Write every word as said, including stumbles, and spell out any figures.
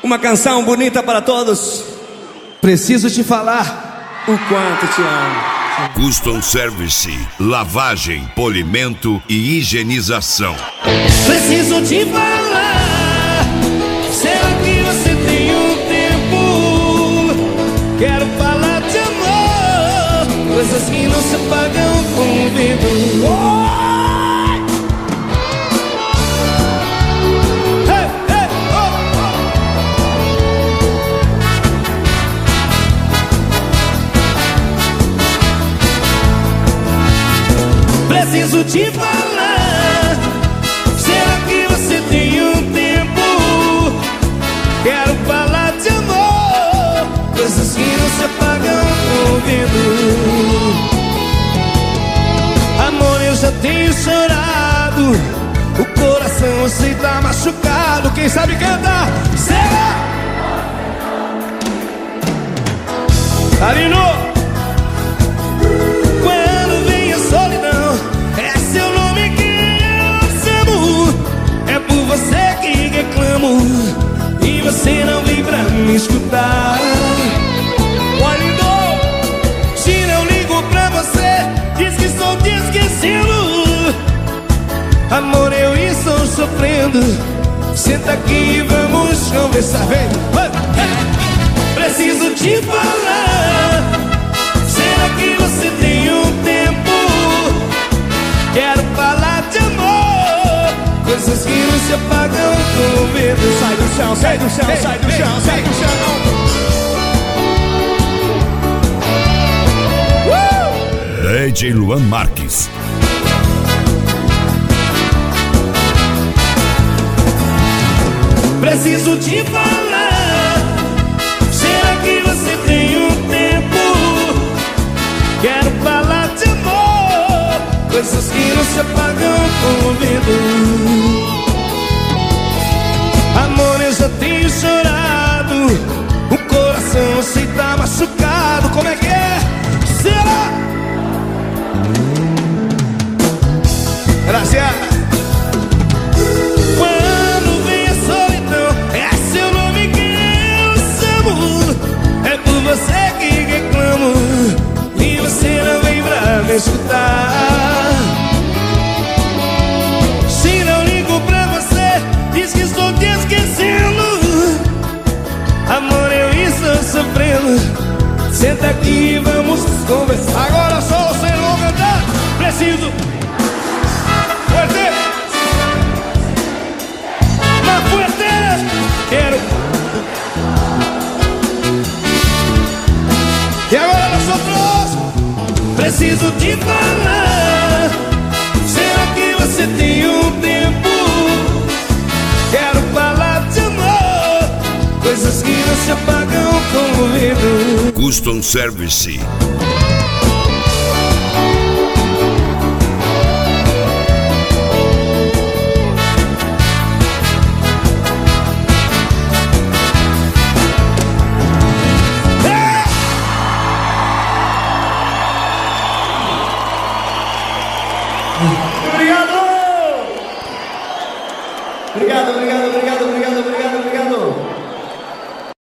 Uma canção bonita para todos. Preciso te falar o quanto te amo. Custom Service, lavagem, polimento e higienização. Preciso te falar. Será que você tem um tempo? Quero falar de amor, coisas que não se pagam com o vento. Oh! Preciso te falar. Será que você tem um tempo? Quero falar de amor, coisas que não se apagam com o vento. Amor, eu já tenho chorado, o coração eu sei tá machucado. Quem sabe cantar? Será? Arino! Você que reclamo e você não vem pra me escutar. Olha, se não ligo pra você, diz que estou te esquecendo. Amor, eu estou sofrendo. Senta aqui e vamos conversar. Vem, preciso te falar. Será que você tem um tempo? Quero falar de amor, coisas que não se apagam com o vento. Sai do chão, sai do chão, ei, sai do ei, chão, sai do chão. Uh! D J Luan Marques. Preciso te falar. Será que você tem um tempo? Quero falar de amor, coisas que não se apagam com o vento. Amor, eu já tenho chorado, o coração eu sei tá machucado. Como é que é? Será? Gracias. Quando vem a solidão, é seu nome que eu chamo. É por você que reclamo e você não vem pra me escutar. Se não ligo pra você, diz que estou te esquecendo. Amor, eu estou sofrendo. Senta aqui e vamos conversar. Agora só você não cantar. Preciso fuerte, mais fuerte. Quero. E agora nós outros. Preciso te falar. Será que você tem um tempo? Quero falar de amor, coisas que não se apagam com o vento. Custom Service. Obrigado! Obrigado, obrigado, obrigado.